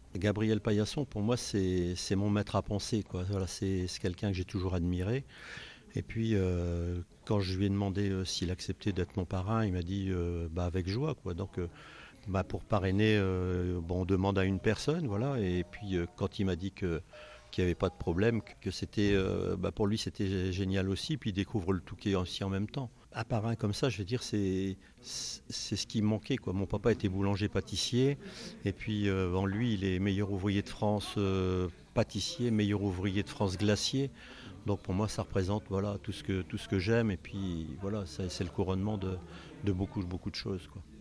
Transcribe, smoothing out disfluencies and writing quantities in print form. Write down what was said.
Gabriel Paillasson, pour moi, c'est mon maître à penser, quoi. Voilà, c'est quelqu'un que j'ai toujours admiré. Et puis, quand je lui ai demandé s'il acceptait d'être mon parrain, il m'a dit bah, avec joie, quoi. Donc, bah, pour parrainer, bon, on demande à une personne, voilà. Et puis, quand il m'a dit qu'il n'y avait pas de problème, que c'était, bah, pour lui, c'était génial aussi. Puis, il découvre le Touquet aussi en même temps. Un parrain comme ça, je veux dire, c'est ce qui me manquait, quoi. Mon papa était boulanger-pâtissier, et puis bon, lui, il est meilleur ouvrier de France pâtissier, meilleur ouvrier de France glacier. Donc pour moi, ça représente voilà tout ce que j'aime, et puis voilà, c'est le couronnement de beaucoup de choses, quoi.